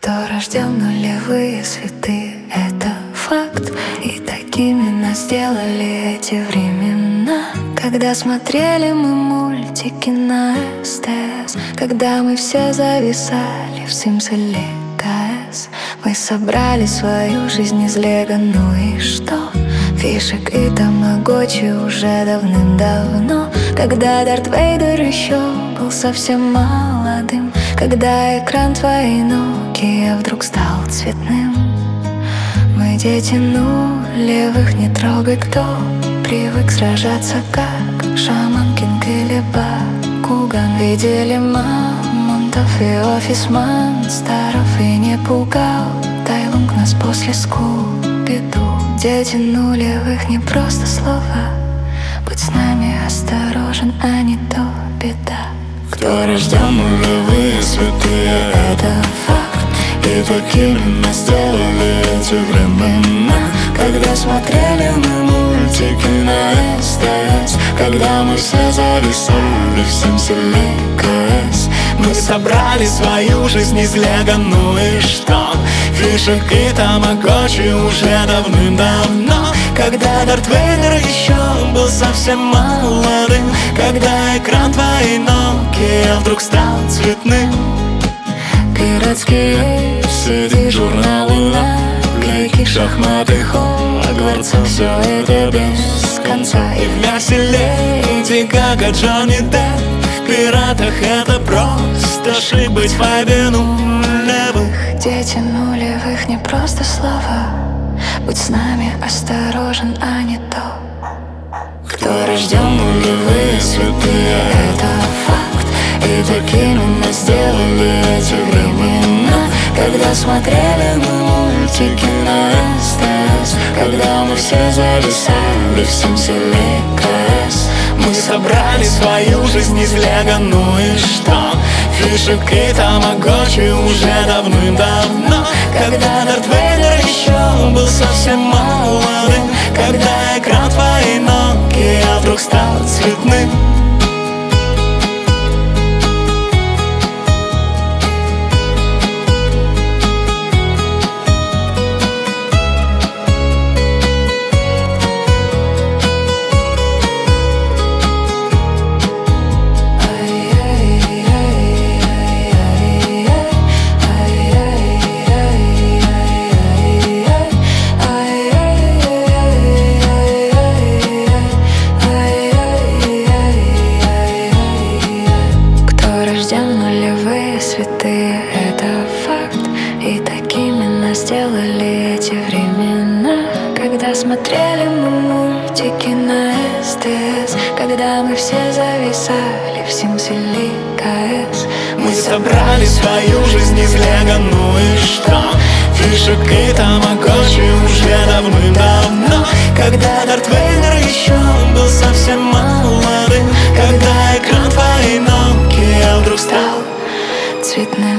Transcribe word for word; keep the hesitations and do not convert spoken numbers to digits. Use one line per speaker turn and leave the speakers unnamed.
Кто рожден нулевые святые, это факт. И такими нас сделали эти времена, когда смотрели мы мультики на СТС, когда мы все зависали в Симс или КС. Мы собрали свою жизнь из лего, ну и что? Фишек и тамагочи уже давным-давно, когда Дарт Вейдер еще был совсем молодым, когда экран твоей Nokia вдруг стал цветным. Мы дети нулевых, не трогай, кто привык сражаться как шаман, кинг или Бакуган. Видели мамонтов и офис монстров, и не пугал Тайлунг нас после Скуби-Ду. Дети нулевых, не просто слова, будь с нами осторожен, а не то беда.
Кто рожден нулевые святые, это факт. И такими нас сделали эти времена,
когда смотрели мы
мультики на СТС, когда мы все зависали в Симс или КС. Мы собрали свою жизнь из лего, ну и что? Фишек и тамагочи уже давным-давно, когда Дарт Вейдер еще был совсем молодым, когда экран твоей Nokia вдруг стал цветным.
Городские сети, журналы, наклейки, шахматы, Хогвартс, все это без конца.
И в мясе Леди Гага, Джонни Депп, в пиратах это просто шик быть в вайбе нулевых.
Дети нулевых, не просто слова, будь с нами осторожен, а не то.
Кто рожден нулевые святые,
это факт.
и такими нас сделали эти времена,
когда смотрели мы мультики на СТС,
когда мы все зависали в Симс или КС. Мы собрали свою жизнь из лего, ну и что? Фишек и тамагочи уже давным-давно, когда Дарт Вейдер еще был совсем молодым, когда экран твоей Nokia вдруг стал цветным.
Святые, это факт. И такими нас сделали эти времена, когда смотрели мы мультики на СТС, когда мы все зависали в Симс или КС.
Мы собрали свою жизнь из лего, ну и что? Фишек и тамагочи уже давным-давно, когда Дарт Вейдер еще был совсем молодым, когда экран твоей Nokia вдруг стал
цветным.